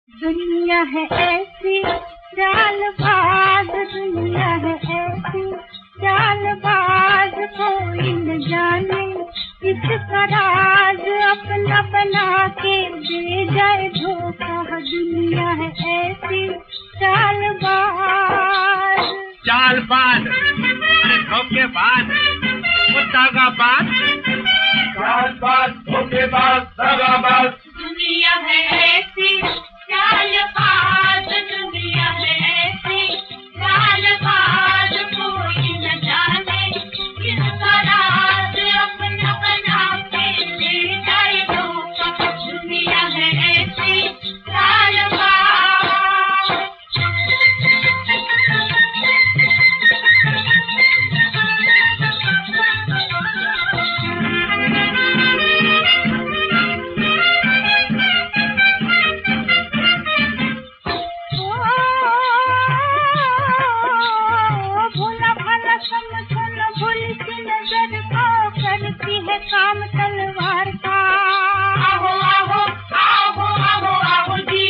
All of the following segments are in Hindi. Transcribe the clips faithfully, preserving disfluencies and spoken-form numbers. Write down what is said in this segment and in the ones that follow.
दुनिया है ऐसी चालबाज, दुनिया है ऐसी चालबाज, कोई न जाने इसका राज, अपना बना के दे जाए धोखा। दुनिया है ऐसी चालबाज। चालबाज, अरे धोखेबाज, वो दगाबाज। चालबाज, धोखेबाज, दगाबाज। दुनिया है ऐसी चालबाज, दुनिया है ऐसी चालबाज, कोई न जाने किसका राज, अपना बना के ले जाए धोखा। दुनिया है ऐसी चालबाज। काम तलवार का आहो आहो आहो आहो आहो जी,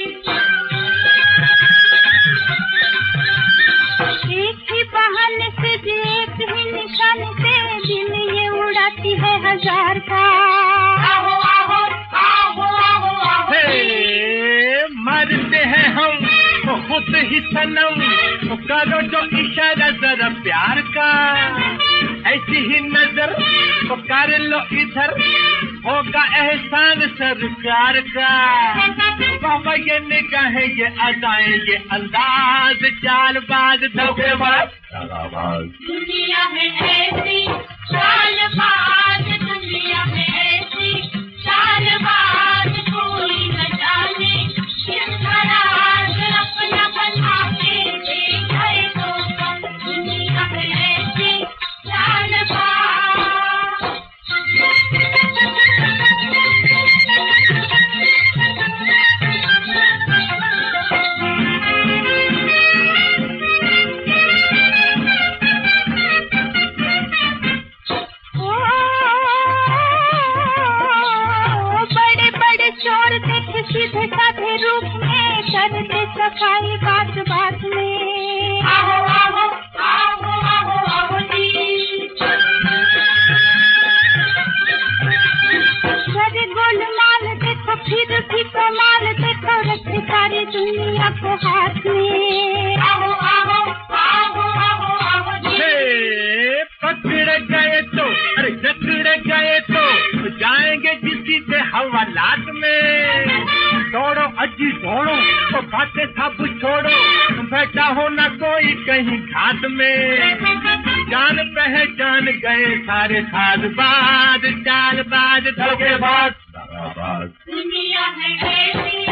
एक ही बहाने से एक ही निशान से दिल ये उड़ाती है हजार का आहो आहो आहो आहो आहो जी। मरते हैं हम तो खुद ही सनम, तो करो जो इशारा जरा प्यार का, ऐसी ही नजर तो कर लो इधर, होगा एहसान सरकार का। बाबा ये निगाहें, ये अदाएं, ये अंदाज, चालबाज, धोखेबाज, दगाबाज। दुनिया है ऐसी चालबाज, दुनिया है ऐसी चालबाज, कोई न जाने किसका राज, अपना बना के दे जाए धोखा। दुनिया है ऐसी चालबाज। चोर देखे सीधे साधे रूप में, करते सफाई बात बात में आहो आहो आहो आहो आहो जी। अरे गोलमाल देखो फिर भी कमाल देखो, रखते सारी दुनिया को हाथ में आहो आहो आहो आहो आहो जी। पकड़ गए तो अरे जकड़ गए तो जाएंगे किसी से हवालात में। दौड़ो अजी दौड़ो तो बातें सब छोड़ो, बैठा हो न कोई कहीं घाट में। जान पहचान गए सारे साजबाज, चालबाज, धोखेबाज, दगाबाज। दुनिया है ऐसी